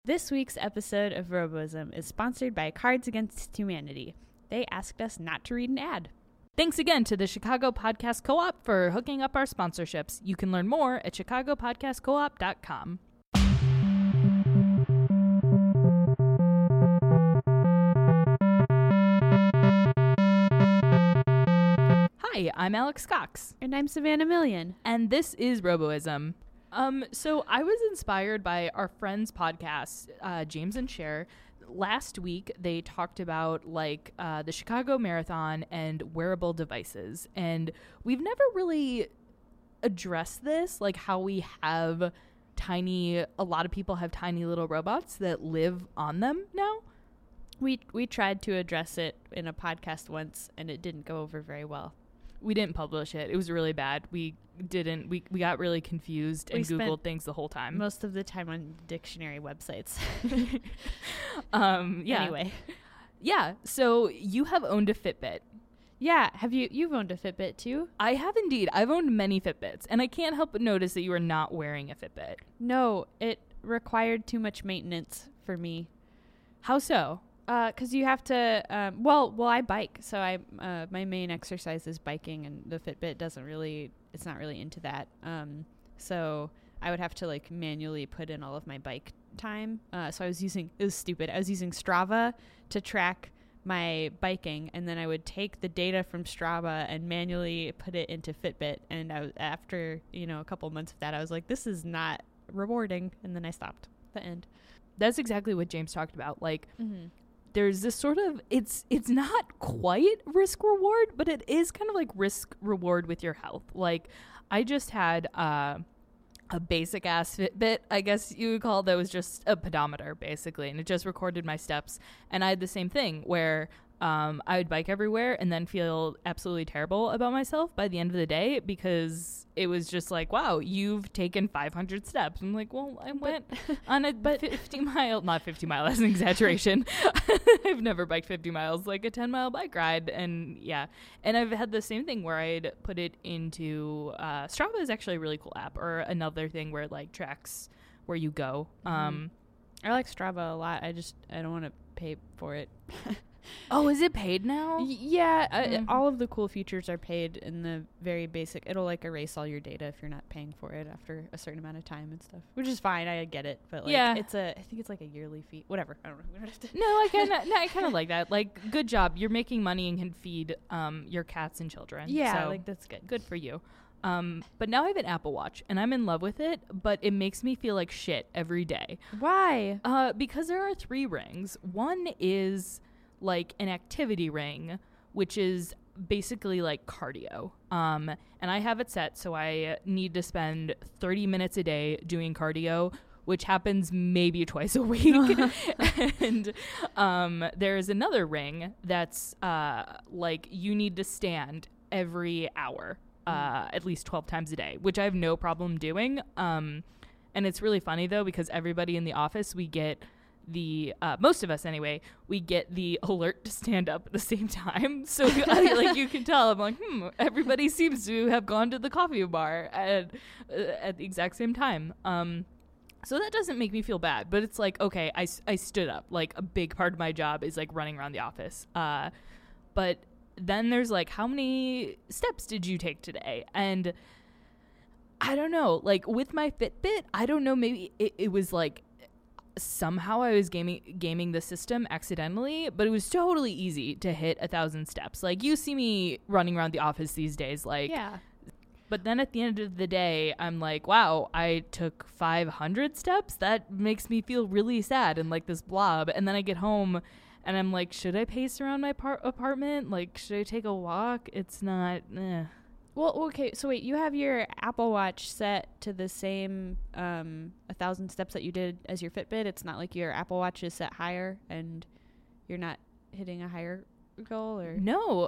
This week's episode of Roboism is sponsored by Cards Against Humanity. They asked us not to read an ad. Thanks again to the Chicago Podcast Co-op for hooking up our sponsorships. You can learn more at chicagopodcastcoop.com. Hi, I'm Alex Cox. And I'm Savannah Million. And this is Roboism. So I was inspired by our friend's podcast, James and Cher. Last week, they talked about the Chicago Marathon and wearable devices. And we've never really addressed this, like how we have a lot of people have tiny little robots that live on them now. We tried to address it in a podcast once, and it didn't go over very well. We didn't publish it. It was really bad. We got really confused and Googled things the whole time. Most of the time on dictionary websites. Yeah. Anyway. Yeah. So you have owned a Fitbit. Yeah. You've owned a Fitbit too? I have indeed. I've owned many Fitbits, and I can't help but notice that you are not wearing a Fitbit. No, it required too much maintenance for me. How so? Because you have to, I bike, so my main exercise is biking, and the Fitbit it's not really into that. So I would have to manually put in all of my bike time. So it was stupid. I was using Strava to track my biking, and then I would take the data from Strava and manually put it into Fitbit. And after, a couple months of that, I was like, this is not rewarding. And then I stopped at the end. That's exactly what James talked about. Mm-hmm. There's this sort of, it's not quite risk reward, but it is kind of like risk reward with your health. I just had a basic ass Fitbit, I guess you would call it, that was just a pedometer basically, and it just recorded my steps. And I had the same thing where I would bike everywhere and then feel absolutely terrible about myself by the end of the day, because it was just like, wow, you've taken 500 steps. I'm like, well, I went on a 50-mile, not 50 mile, that's an exaggeration. I've never biked 50 miles, like a 10-mile bike ride. And yeah, and I've had the same thing where I'd put it into, Strava is actually a really cool app, or another thing where it tracks where you go. I like Strava a lot. I don't want to pay for it. Oh, is it paid now? Yeah, all of the cool features are paid in the very basic. It'll erase all your data if you're not paying for it after a certain amount of time and stuff, which is fine. I get it, but I think it's a yearly fee. Whatever. I don't know. We don't have to. No, I kind of like that. Good job. You're making money and can feed your cats and children. Yeah, so that's good. Good for you. But now I have an Apple Watch, and I'm in love with it, but it makes me feel like shit every day. Why? Because there are 3 rings. One is an activity ring, which is basically cardio. And I have it set so I need to spend 30 minutes a day doing cardio, which happens maybe twice a week. And there's another ring that's you need to stand every hour, at least 12 times a day, which I have no problem doing. And it's really funny though, because everybody in the office, we get most of us anyway, we get the alert to stand up at the same time. So you can tell, I'm like, everybody seems to have gone to the coffee bar at the exact same time. So that doesn't make me feel bad, but it's okay, I stood up. A big part of my job is running around the office. But then there's how many steps did you take today? And I don't know, with my Fitbit, I don't know, maybe it was somehow I was gaming the system accidentally, but it was totally easy to hit 1,000 steps. You see me running around the office these days, yeah. But then at the end of the day, I'm wow, I took 500 steps. That makes me feel really sad and this blob. And then I get home and I'm should I pace around my apartment? Should I take a walk? It's not. Well, okay, so wait, you have your Apple Watch set to the same 1,000 steps that you did as your Fitbit. It's not your Apple Watch is set higher and you're not hitting a higher goal, or? No,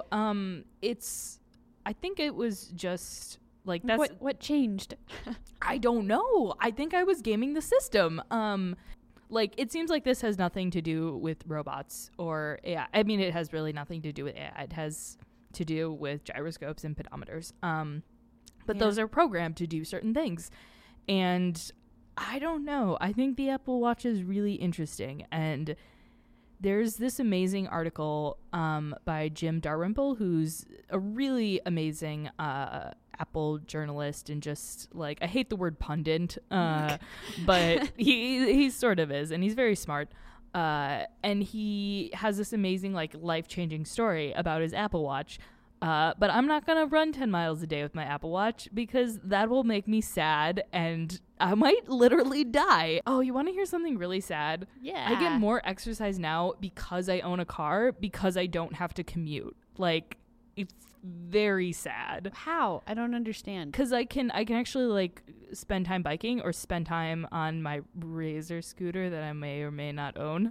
I think it was just that's... What changed? I don't know. I think I was gaming the system. It seems like this has nothing to do with robots or AI. I mean, it has really nothing to do with AI. It has to do with gyroscopes and pedometers. But those are programmed to do certain things. And I don't know. I think the Apple Watch is really interesting, and there's this amazing article by Jim Dalrymple, who's a really amazing Apple journalist, and just like, I hate the word pundit, but he sort of is, and he's very smart. And he has this amazing, like, life-changing story about his Apple Watch. But I'm not going to run 10 miles a day with my Apple Watch because that will make me sad and I might literally die. Oh, you want to hear something really sad? Yeah. I get more exercise now because I own a car, because I don't have to commute. Like, it's very sad. How? I don't understand. Because I can actually, like, spend time biking or spend time on my Razor scooter that I may or may not own.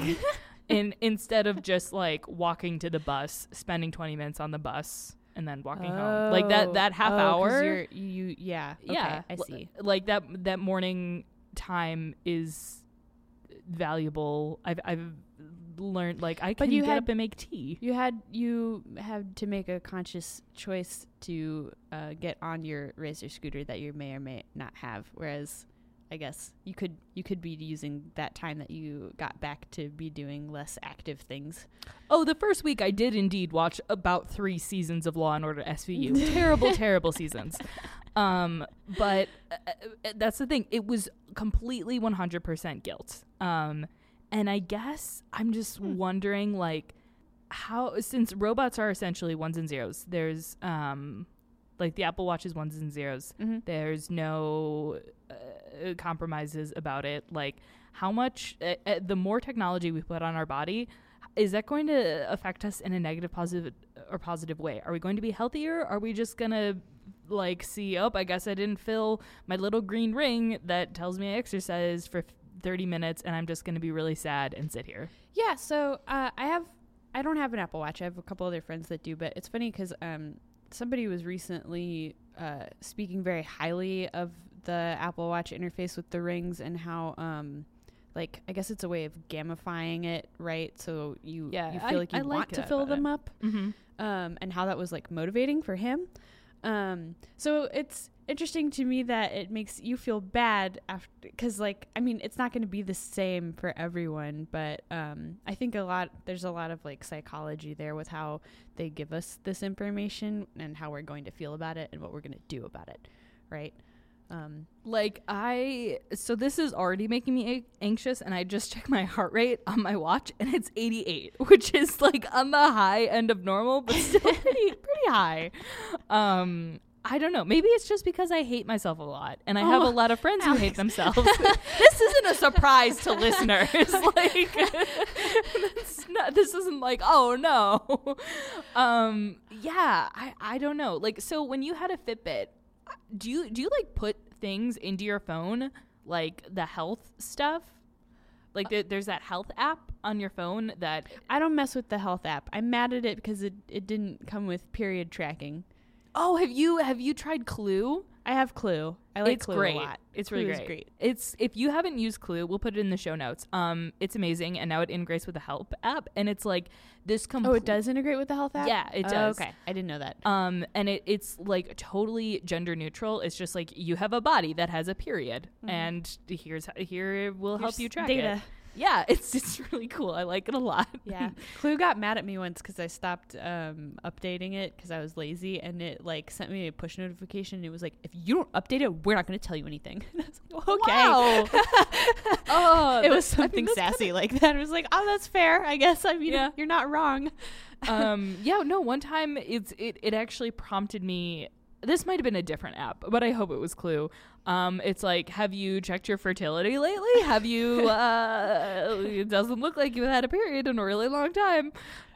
Instead of just like walking to the bus, spending 20 minutes on the bus and then walking home, like that half hour. Yeah. Okay, yeah, I see. Like that morning time is valuable. I've learned, like, I can get up and make tea. You had to make a conscious choice to get on your Razor scooter that you may or may not have, whereas I guess you could be using that time that you got back to be doing less active things. Oh, the first week I did indeed watch about 3 seasons of Law and Order SVU. terrible seasons. But that's the thing. It was completely 100% guilt. And I guess I'm just wondering, like, how, since robots are essentially ones and zeros, there's like the Apple Watch is ones and zeros. Mm-hmm. There's no compromises about it. Like, how much the more technology we put on our body, is that going to affect us in a negative, positive way? Are we going to be healthier? Are we just gonna, like, see, oh, I guess I didn't fill my little green ring that tells me I exercised for 30 minutes and I'm just gonna be really sad and sit here? Yeah. So I don't have an Apple Watch. I have a couple other friends that do, but it's funny because somebody was recently speaking very highly of the Apple Watch interface with the rings and how, like, I guess it's a way of gamifying it, right? So you feel like you want to fill them up, and how that was, like, motivating for him. So it's interesting to me that it makes you feel bad after, because, like, I mean, it's not going to be the same for everyone, but I think there's a lot of, like, psychology there with how they give us this information and how we're going to feel about it and what we're going to do about it, right? So this is already making me anxious, and I just checked my heart rate on my watch and it's 88, which is, like, on the high end of normal, but still pretty high. I don't know. Maybe it's just because I hate myself a lot, and I have a lot of friends who hate themselves. This isn't a surprise to listeners. Like, this isn't like, oh no. Yeah, I don't know. Like, so when you had a Fitbit, do you like put things into your phone, like the health stuff? Like there's that health app on your phone that... I don't mess with the health app. I'm mad at it because it didn't come with period tracking. Oh, have you tried Clue? I have Clue. I like Clue great. a lot. It's really great. It's, if you haven't used Clue, we'll put it in the show notes. It's amazing, and now it integrates with the Help app, and it's like this. Oh, it does integrate with the Health app? Yeah, it does. Okay, I didn't know that. And it's like totally gender neutral. It's just like, you have a body that has a period, and here we'll help you track data. it. Yeah, it's really cool. I like it a lot. Yeah. Clue got mad at me once because I stopped updating it because I was lazy, and it, like, sent me a push notification. It was like, if you don't update it, we're not going to tell you anything. I was like, okay. Wow. It was something sassy like that. I was like, oh, that's fair, I guess. I mean, you're not wrong. One time it actually prompted me. This might have been a different app, but I hope it was Clue. It's like, have you checked your fertility lately? Have you, it doesn't look like you had a period in a really long time.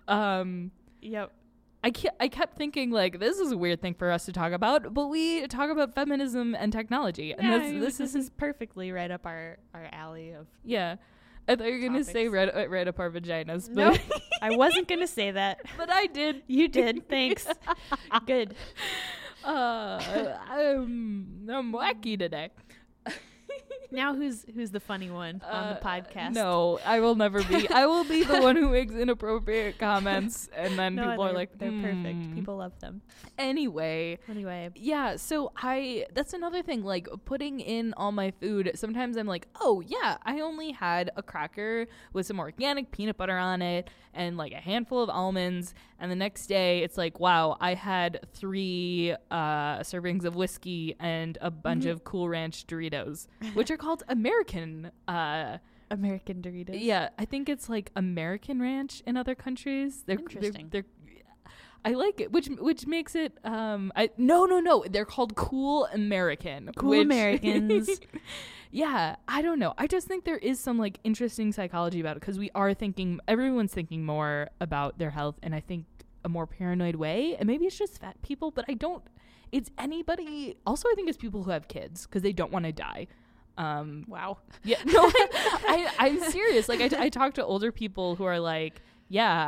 Yep. I kept thinking, like, this is a weird thing for us to talk about, but we talk about feminism and technology. And this is perfectly right up our alley of... Yeah. I thought you were going to say right up our vaginas. But no, I wasn't going to say that. But I did. You did. Thanks. Good. I'm wacky today. Now who's the funny one on the podcast? No, I will never be. I will be the one who makes inappropriate comments, and then people are like, they're perfect. People love them. Anyway, yeah. So that's another thing. Like putting in all my food. Sometimes I'm like, oh yeah, I only had a cracker with some organic peanut butter on it and like a handful of almonds, and the next day it's like, wow, I had 3 servings of whiskey and a bunch of Cool Ranch Doritos, which are called American Doritos. Yeah, I think it's like American Ranch in other countries. Interesting. They're I like it, which makes it no, they're called Cool American. Cool Americans. Yeah, I don't know. I just think there is some like interesting psychology about it because everyone's thinking more about their health, and I think a more paranoid way, and maybe it's just fat people, but it's anybody. Also, I think it's people who have kids because they don't want to die. Wow. Yeah, no, I'm serious. Like I talk to older people who are like, yeah,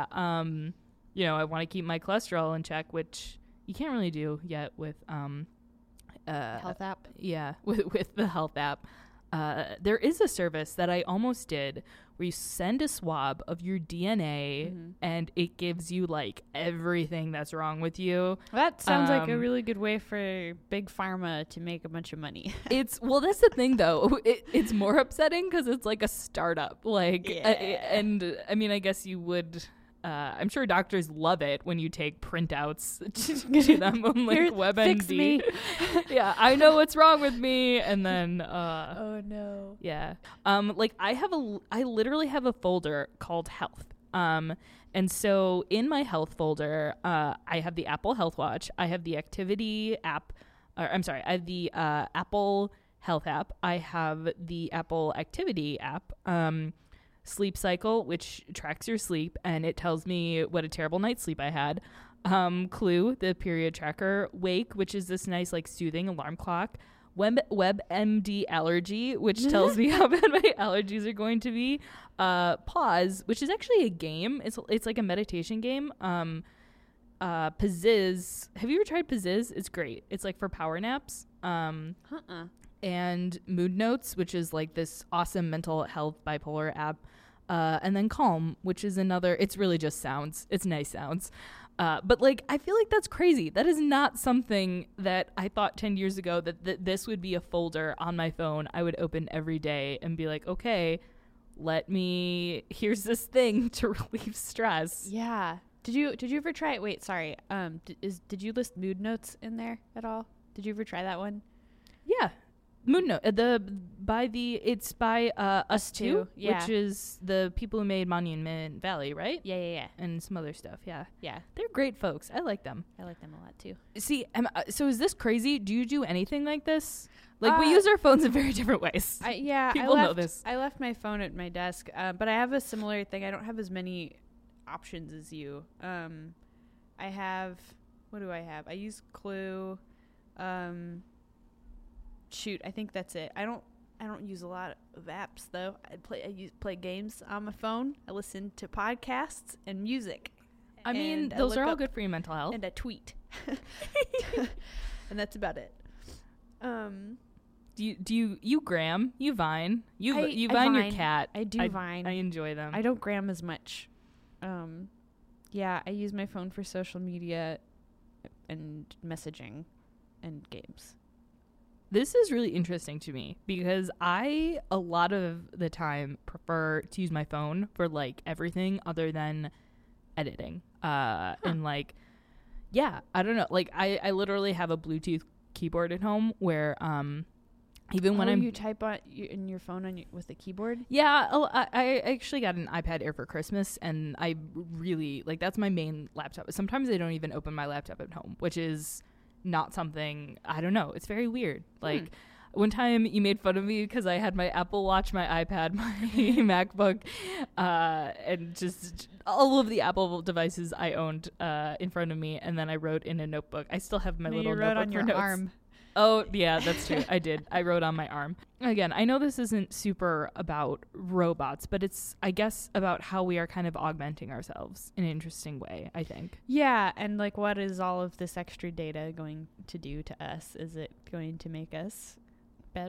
I want to keep my cholesterol in check, which you can't really do yet with Health app. Yeah, with the health app. There is a service that I almost did where you send a swab of your DNA and it gives you like everything that's wrong with you. That sounds like a really good way for big pharma to make a bunch of money. That's the thing though. It's more upsetting because it's like a startup. Like, and I mean, I guess you would. I'm sure doctors love it when you take printouts to them on like WebMD. Fix me. Yeah, I know what's wrong with me, and then oh no. Yeah. Like I literally have a folder called health. And so in my health folder, I have the Apple Health Watch, I have the activity app, I have the Apple Health app, I have the Apple Activity app, Sleep Cycle, which tracks your sleep and it tells me what a terrible night's sleep I had. Clue, the period tracker. Wake, which is this nice like soothing alarm clock. WebMD Allergy, which tells me how bad my allergies are going to be. Pause, which is actually a game. It's like a meditation game. Pazziz. Have you ever tried Pazziz? It's great. It's like for power naps. And Mood Notes, which is like this awesome mental health bipolar app. And then Calm, which is another, it's really just sounds. It's nice sounds. But like, I feel like that's crazy. That is not something that I thought 10 years ago that this would be a folder on my phone I would open every day and be like, okay, here's this thing to relieve stress. Yeah. Did you ever try it? Wait, sorry. Did you list Mood Notes in there at all? Did you ever try that one? Yeah. Moon Note, it's by Us Two, which is the people who made Monument Valley, right? Yeah. And some other stuff, yeah. Yeah. They're great folks. I like them. I like them a lot too. See, so is this crazy? Do you do anything like this? Like, we use our phones in very different ways. People know this. I left my phone at my desk, but I have a similar thing. I don't have as many options as you. What do I have? I use Clue. Shoot, I think that's it. I don't use a lot of apps though. I play games on my phone. I listen to podcasts and music. I mean, those are all good for your mental health. And I tweet. And that's about it. Do you Gram? You Vine? You Vine your cat? I do Vine. I enjoy them. I don't Gram as much. Yeah, I use my phone for social media and messaging and games. This is really interesting to me because I, a lot of the time, prefer to use my phone for, like, everything other than editing. And, like, yeah, I don't know. Like, I literally have a Bluetooth keyboard at home where, even when you type on in your phone with the keyboard? Yeah, I actually got an iPad Air for Christmas, and I really, like, that's my main laptop. Sometimes I don't even open my laptop at home, which is not something, I don't know, it's very weird. Like one time you made fun of me because I had my Apple Watch, my iPad, my MacBook, and just all of the Apple devices I owned in front of me, and then I wrote in a notebook. I still have my little notebook on your notes. Arm. Oh, yeah, that's true. I did. I wrote on my arm. Again, I know this isn't super about robots, but it's, I guess, about how we are kind of augmenting ourselves in an interesting way, I think. Yeah, and like, what is all of this extra data going to do to us? Is it going to make us better?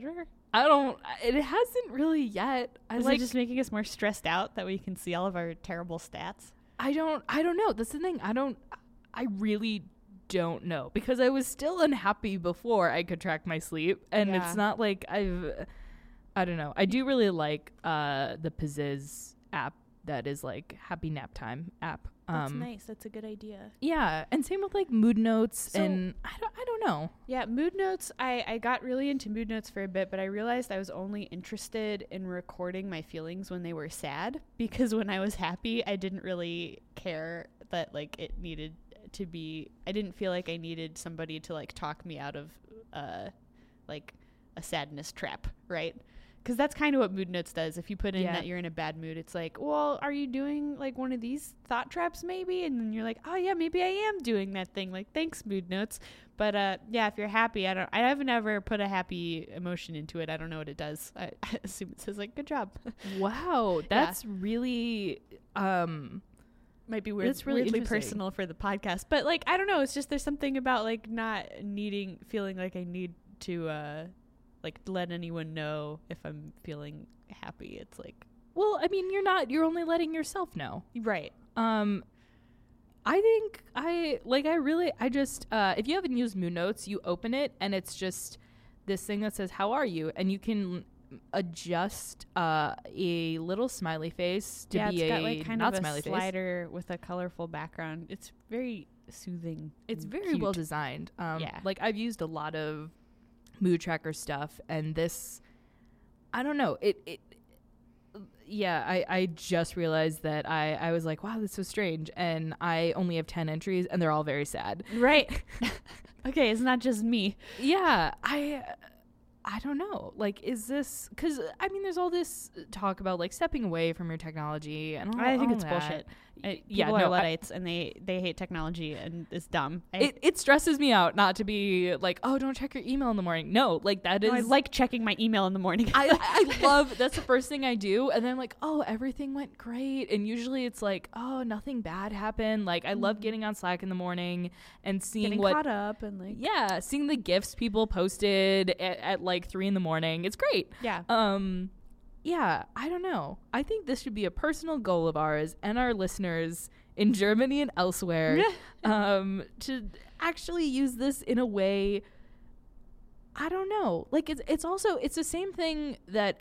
It hasn't really yet. Is it just making us more stressed out that we can see all of our terrible stats? I don't know. That's the thing. I really don't know, because I was still unhappy before I could track my sleep, and it's not like I don't know. I do really like the Pizziz app that is like Happy Nap Time app. That's nice. That's a good idea. Yeah, and same with like Mood Notes, and I don't know. Yeah, Mood Notes. I got really into Mood Notes for a bit, but I realized I was only interested in recording my feelings when they were sad, because when I was happy, I didn't really care that like it needed to be. I didn't feel like I needed somebody to like talk me out of like a sadness trap, right? Because that's kind of what Mood Notes does. If you put in that you're in a bad mood, it's like, well, are you doing like one of these thought traps maybe? And then you're like, oh yeah, maybe I am doing that thing. Like, thanks, Mood Notes. But yeah, if you're happy, I haven't ever put a happy emotion into it. I don't know what it does. I assume it says like, good job. Wow, that's really might be weird. It's really weirdly personal for the podcast. But like, I don't know. It's just there's something about like not feeling like I need to like let anyone know if I'm feeling happy. It's like, well, I mean, you're only letting yourself know. Right. I think I just if you haven't used Mood Notes, you open it and it's just this thing that says, how are you? And you can adjust a little smiley face to be it's got like kind not of smiley a slider face with a colorful background. It's very soothing. It's very well designed. Like I've used a lot of mood tracker stuff, and this, I don't know, I just realized that I was like, wow, this is so strange, and I only have 10 entries and they're all very sad. Right. Okay, it's not just me. Yeah, I don't know. Like, is this, because I mean, there's all this talk about like stepping away from your technology, and I think it's bullshit. People are Luddites, and they hate technology, and it's dumb. It stresses me out not to be like, oh, don't check your email in the morning. No, like that is. I like checking my email in the morning. I love, that's the first thing I do, and then I'm like, oh, everything went great, and usually it's like, oh, nothing bad happened. Like I love getting on Slack in the morning and seeing getting caught up and like seeing the GIFs people posted at like 3 a.m. It's great. Yeah. Yeah, I don't know. I think this should be a personal goal of ours and our listeners in Germany and elsewhere to actually use this in a way, I don't know. Like it's the same thing that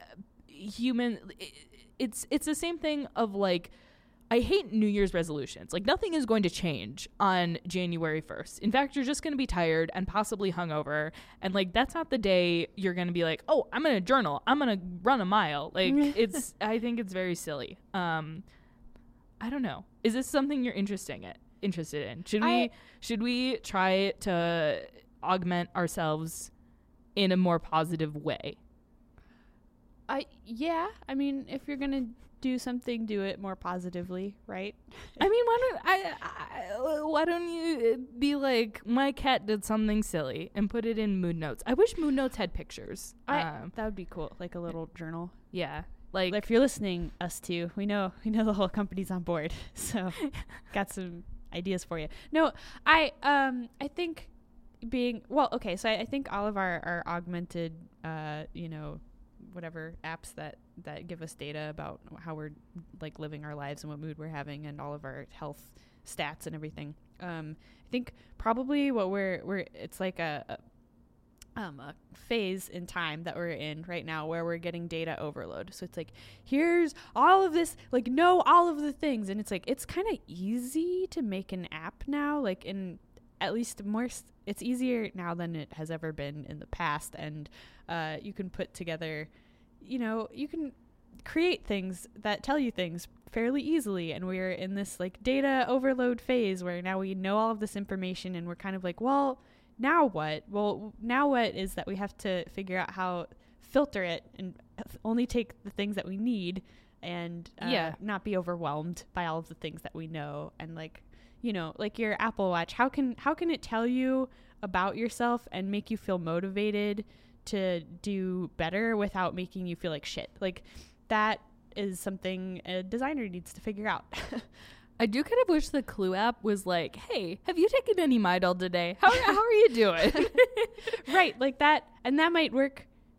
it's the same thing of like, I hate New Year's resolutions. Like nothing is going to change on January 1st. In fact, you're just going to be tired and possibly hungover. And like, that's not the day you're going to be like, oh, I'm going to journal. I'm going to run a mile. Like I think it's very silly. I don't know. Is this something you're interested in? Should we try to augment ourselves in a more positive way? Yeah. I mean, if you're going to do something, do it more positively, right? I mean, why don't you be like, my cat did something silly and put it in Mood Notes? I wish Mood Notes had pictures. That would be cool, like a little journal. Yeah, like if you're listening, us two, we know the whole company's on board, so got some ideas for you. No, I think so I think all of our augmented whatever apps that give us data about how we're like living our lives and what mood we're having and all of our health stats and everything. I think probably what we're it's like a phase in time that we're in right now where we're getting data overload. So it's like, here's all of this, like know all of the things, and it's like it's kind of easy to make an app now, like in at least it's easier now than it has ever been in the past, and you can put together, you can create things that tell you things fairly easily, and we're in this like data overload phase where now we know all of this information and we're kind of like, well, now what? Well, now what is that we have to figure out how filter it and only take the things that we need and not be overwhelmed by all of the things that we know. And like, like your Apple Watch, how can it tell you about yourself and make you feel motivated to do better without making you feel like shit? Like that is something a designer needs to figure out. I do kind of wish the Clue app was like, hey, have you taken any Midol today? How are you doing? Right, like that. And that might work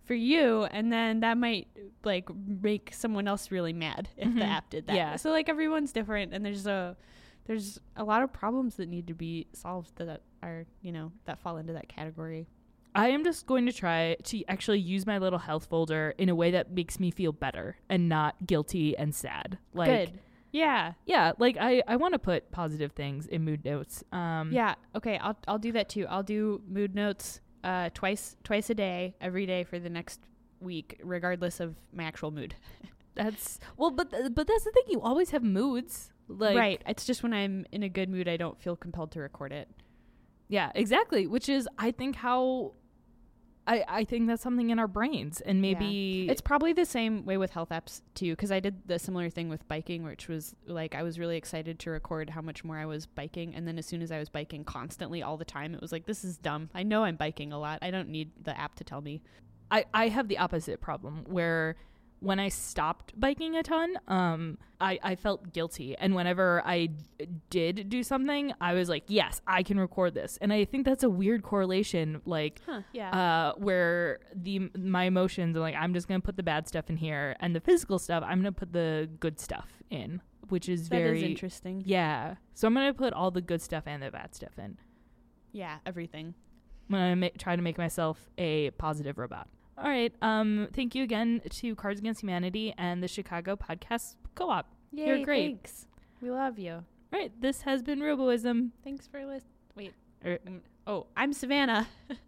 for you, and then that might like make someone else really mad if the app did that. Yeah. So like everyone's different, and there's a lot of problems that need to be solved that are, you know, that fall into that category. I am just going to try to actually use my little health folder in a way that makes me feel better and not guilty and sad. Like, Good. Yeah. Yeah, like I want to put positive things in mood notes. Yeah. Okay. I'll do that too. I'll do mood notes twice a day, every day for the next week, regardless of my actual mood. That's but that's the thing. You always have moods. Like, right. It's just when I'm in a good mood, I don't feel compelled to record it. Yeah, exactly. Which is, I think, how I think that's something in our brains, and maybe it's probably the same way with health apps too, because I did the similar thing with biking, which was like I was really excited to record how much more I was biking, and then as soon as I was biking constantly all the time, it was like, this is dumb. I know I'm biking a lot. I don't need the app to tell me. I have the opposite problem where when I stopped biking a ton, I felt guilty. And whenever I did do something, I was like, yes, I can record this. And I think that's a weird correlation, like, where my emotions are like, I'm just going to put the bad stuff in here. And the physical stuff, I'm going to put the good stuff in, which is that is interesting. Yeah. So I'm going to put all the good stuff and the bad stuff in. Yeah, everything. I'm going to try to make myself a positive robot. All right. Thank you again to Cards Against Humanity and the Chicago Podcast Co-op. Yay, you're great. Thanks. We love you. All right. This has been Roboism. Thanks for listening. Wait. I'm Savannah.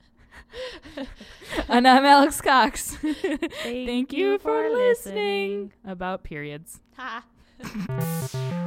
And I'm Alex Cox. Thank you for listening. About periods. Ha.